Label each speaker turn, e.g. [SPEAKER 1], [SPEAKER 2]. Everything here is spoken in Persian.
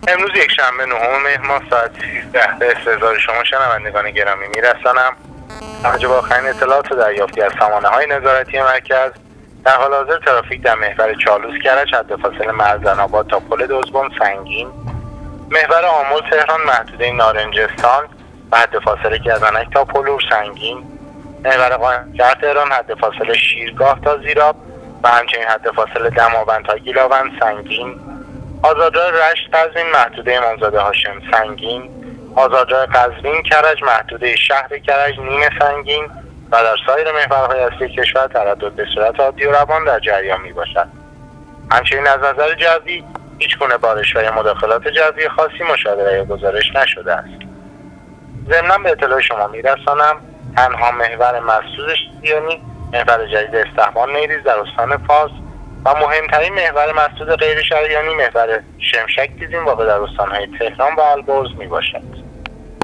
[SPEAKER 1] امروز یک شنبه 9 مهر ماه ساعت 13 به استحضار شما شنوندگان گرامی میرسانم. توجه به آخرین اطلاعات و دریافتی از سامانه‌های نظارتی مرکز، در حال حاضر ترافیک در محور چالوس کرج حد فاصله مرزن‌آباد تا پل دزبم سنگین، محور آمل تهران محدوده نارنجستان و حد فاصله گزنک تا پلور سنگین، محور قائم‌گر تهران حد فاصله شیرگاه تا زیراب و همچنین حد فاصله دماوند تا گیلاوند سنگین، آزادراه رشت قزوین محدوده امامزاده هاشم سنگین، آزادراه قزوین کرج محدوده شهر کرج نیمه سنگین و در سایر محورهای اصلی کشور تردد به صورت عادی و روان در جریان می باشد. همچنین از نظر جوی هیچ گونه بارش و یا مداخلات جوی خاصی مشاهده یا گزارش نشده است. ضمناً به اطلاع شما میرسانم تنها محور مسدود شریانی محور جدید استحمال نیریز در استان فارس و مهمترین محور مسدود غیر شریانی محور شمشک دیزین واقع در استانهای تهران و البرز می باشد.